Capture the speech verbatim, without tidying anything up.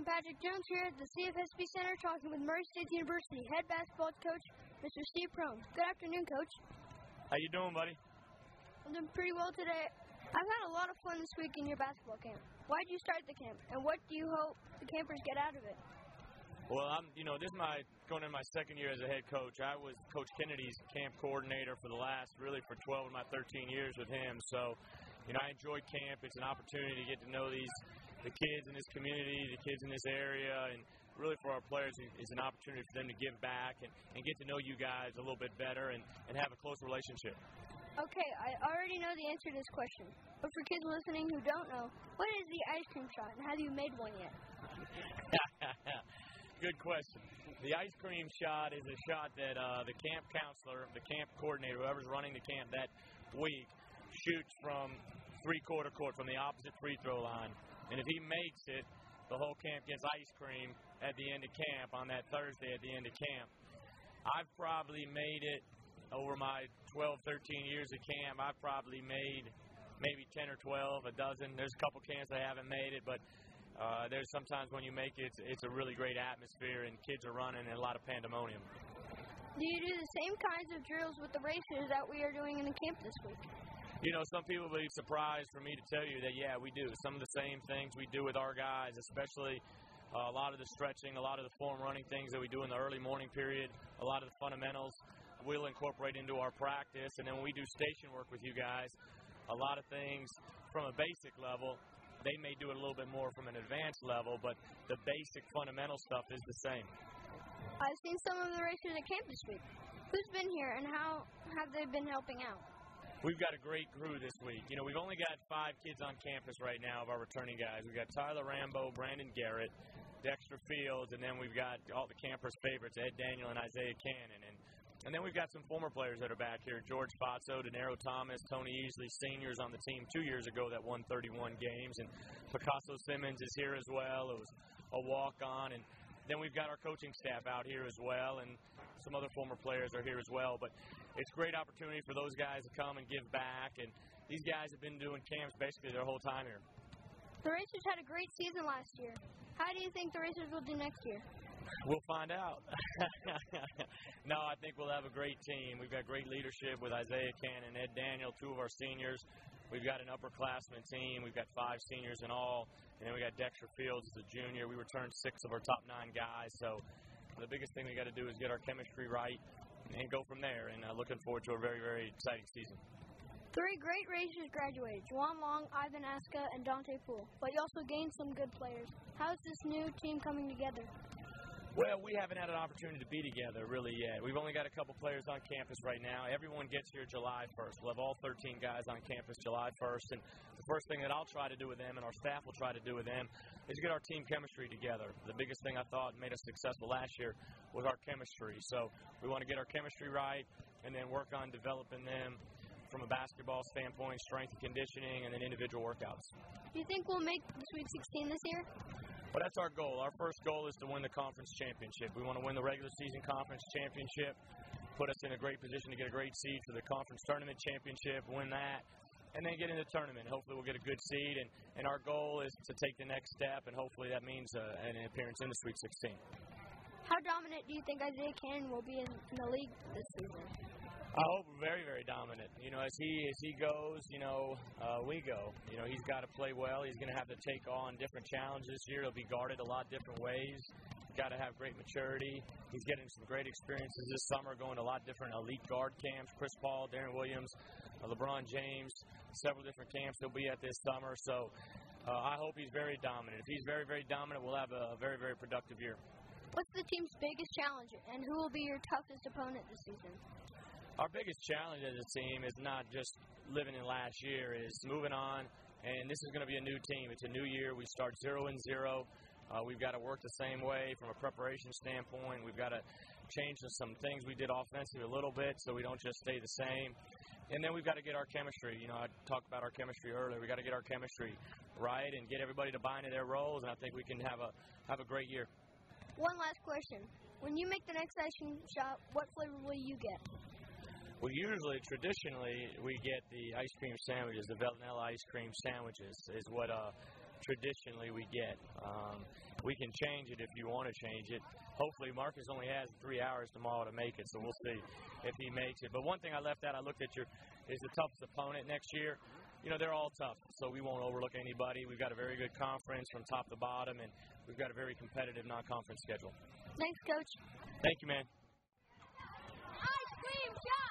I'm Patrick Jones here at the C F S B Center talking with Murray State University head basketball coach, Mister Steve Prohm. Good afternoon, Coach. How you doing, buddy? I'm doing pretty well today. I've had a lot of fun this week in your basketball camp. Why did you start the camp, and what do you hope the campers get out of it? Well, I'm, you know, this is my going into my second year as a head coach. I was Coach Kennedy's camp coordinator for the last, really, for twelve of my thirteen years with him. So, you know, I enjoy camp. It's an opportunity to get to know these, the kids in this community, the kids in this area, and really for our players, it's an opportunity for them to give back and, and get to know you guys a little bit better and, and have a close relationship. Okay, I already know the answer to this question. But for kids listening who don't know, what is the ice cream shot, and have you made one yet? Good question. The ice cream shot is a shot that uh, the camp counselor, the camp coordinator, whoever's running the camp that week, shoots from three-quarter court, from the opposite free throw line. And if he makes it, the whole camp gets ice cream at the end of camp on that Thursday at the end of camp. I've probably made it over my twelve, thirteen years of camp. I've probably made maybe ten or twelve, a dozen. There's a couple camps I haven't made it, but Uh, there's sometimes when you make it, it's, it's a really great atmosphere, and kids are running and a lot of pandemonium. Do you do the same kinds of drills with the racers that we are doing in the camp this week? You know, some people will be surprised for me to tell you that, yeah, we do. Some of the same things we do with our guys, especially uh, a lot of the stretching, a lot of the form running things that we do in the early morning period, a lot of the fundamentals we'll incorporate into our practice. And then when we do station work with you guys, a lot of things from a basic level, they may do it a little bit more from an advanced level, but the basic fundamental stuff is the same. I've seen some of the racers at camp this week. Who's been here, and how have they been helping out? We've got a great crew this week. You know, we've only got five kids on campus right now of our returning guys. We've got Tyler Rambo, Brandon Garrett, Dexter Fields, and then we've got all the campers' favorites, Ed Daniel and Isaiah Cannon. And And then we've got some former players that are back here, George Fazzo, Denaro Thomas, Tony Easley, seniors on the team two years ago that won thirty-one games. And Picasso Simmons is here as well. It was a walk-on. And then we've got our coaching staff out here as well, and some other former players are here as well. But it's a great opportunity for those guys to come and give back. And these guys have been doing camps basically their whole time here. The Racers had a great season last year. How do you think the Racers will do next year? We'll find out. No, I think we'll have a great team. We've got great leadership with Isaiah Cannon, Ed Daniel, two of our seniors. We've got an upperclassman team. We've got five seniors in all. And then we got Dexter Fields as a junior. We returned six of our top nine guys. So the biggest thing we got to do is get our chemistry right and go from there. And uh, looking forward to a very, very exciting season. Three great racers graduated, Juwan Long, Ivan Aska, and Dante Poole. But you also gained some good players. How is this new team coming together? Well, we haven't had an opportunity to be together really yet. We've only got a couple players on campus right now. Everyone gets here July first. We'll have all thirteen guys on campus July first. And the first thing that I'll try to do with them and our staff will try to do with them is get our team chemistry together. The biggest thing I thought made us successful last year was our chemistry. So we want to get our chemistry right and then work on developing them from a basketball standpoint, strength and conditioning, and then individual workouts. Do you think we'll make the Sweet sixteen this year? Well, that's our goal. Our first goal is to win the conference championship. We want to win the regular season conference championship, put us in a great position to get a great seed for the conference tournament championship, win that, and then get in the tournament. Hopefully we'll get a good seed, and, and our goal is to take the next step, and hopefully that means uh, an appearance in the Sweet sixteen. How dominant do you think Isaiah Cannon will be in, in the league this season? I hope very, very dominant. You know, as he as he goes, you know, uh, we go. You know, he's got to play well. He's going to have to take on different challenges this year. He'll be guarded a lot different ways. He's got to have great maturity. He's getting some great experiences this summer, going to a lot of different elite guard camps. Chris Paul, Darren Williams, uh, LeBron James, several different camps he'll be at this summer. So uh, I hope he's very dominant. If he's very, very dominant, we'll have a, a very, very productive year. What's the team's biggest challenge, and who will be your toughest opponent this season? Our biggest challenge as a team is not just living in last year, is moving on, and this is going to be a new team. It's a new year. We start zero and zero. Uh, we've got to work the same way from a preparation standpoint. We've got to change some things we did offensively a little bit so we don't just stay the same. And then we've got to get our chemistry. You know, I talked about our chemistry earlier. We've got to get our chemistry right and get everybody to buy into their roles, and I think we can have a have a great year. One last question. When you make the next session shot, what flavor will you get? Well, usually, traditionally, we get the ice cream sandwiches, the vanilla ice cream sandwiches is what uh, traditionally we get. Um, we can change it if you want to change it. Hopefully, Marcus only has three hours tomorrow to make it, so we'll see if he makes it. But one thing I left out, I looked at your, is the toughest opponent next year. You know, they're all tough, so we won't overlook anybody. We've got a very good conference from top to bottom, and we've got a very competitive non-conference schedule. Thanks, Coach. Thank you, man. Ice cream shop!